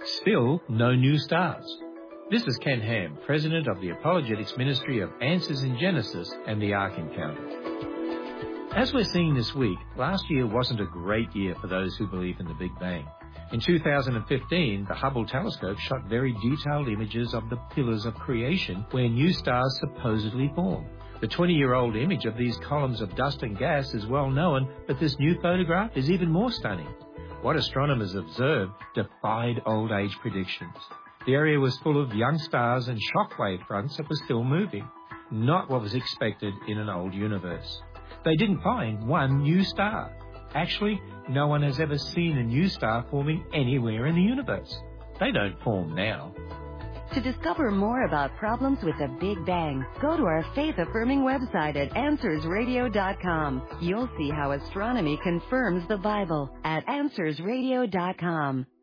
Still, no new stars. This is Ken Ham, President of the Apologetics Ministry of Answers in Genesis and the Ark Encounter. As we're seeing this week, last year wasn't a great year for those who believe in the Big Bang. In 2015, the Hubble telescope shot very detailed images of the pillars of creation where new stars supposedly form. The 20-year-old image of these columns of dust and gas is well known, but this new photograph is even more stunning. What astronomers observed defied old age predictions. The area was full of young stars and shockwave fronts that were still moving, not what was expected in an old universe. They didn't find one new star. Actually, no one has ever seen a new star forming anywhere in the universe. They don't form now. To discover more about problems with the Big Bang, go to our faith-affirming website at AnswersRadio.com. You'll see how astronomy confirms the Bible at AnswersRadio.com.